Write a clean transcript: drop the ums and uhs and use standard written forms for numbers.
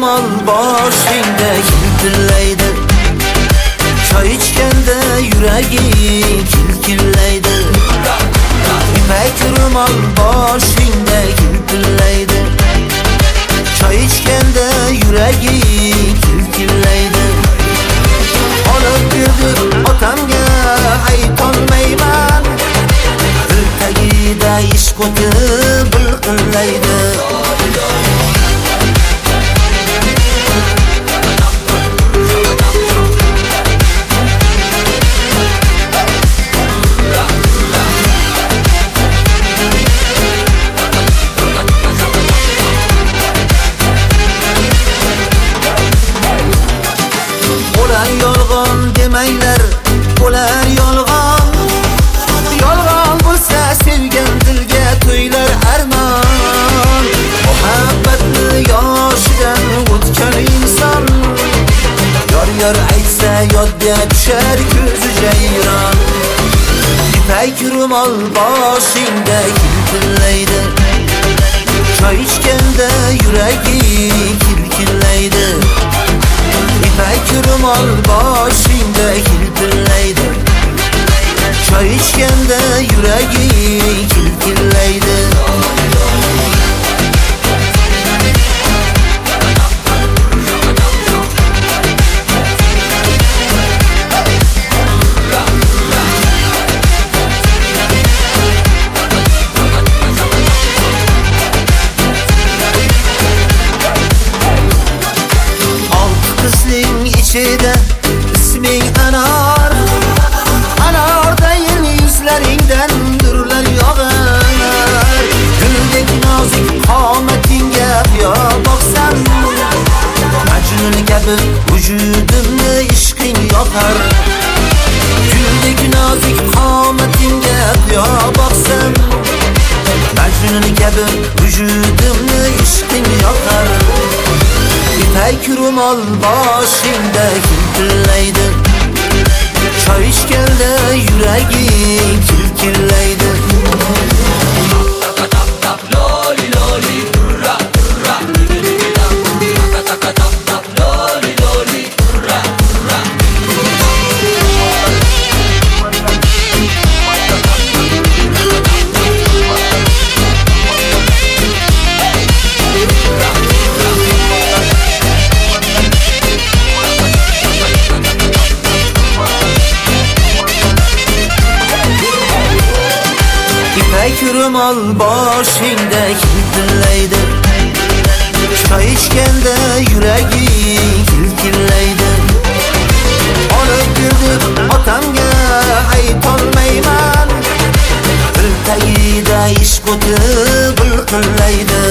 ro'mol boshingda kilpillaydi, choy ichganda yuraging kilkillaydi. İpek ro'mol boshingda kilpillaydi, choy ichganda yuraging kilkillaydi. Olib berdi otamga aytolmayman, dil tagida ishq o'ti bilqillaydi. Yolg'on demanglar, bo'lar yolg'on. Yolg'on bo'lsa sevgan dilga to'ylar armon. Muhabbatni yoshidan o'tgan inson, yor aytsa yodga tushar ko'zi jayron. İpek ro'mol boshingda kilpillaydi, choy ichganda yuraging kilkillaydi. İpek ro'mol boshingda kilpillaydi, choy ichganda yuraging kilkillaydi. İçide isming anar, anardayın yüzlerinden nurlar yağar. Güldek nazik qomatingga yo boqsam, Majnun kabi vujudimni ishqing yoqar. Güldek nazik qomatingga yo boqsam, Majnun kabi vujudimni ishqing yoqar. İpek ro'mol boshingda kilpillaydi, choy ichganda yuraging kilkillaydi. Loli loli turra turra, loli loli turra turra. İpek ro'mol boshingda kilpillaydi, choy ichganda yuraging kilkillaydi. Olib berdi otamga aytolmayman, dil tagida ishq o'ti bilqillaydi.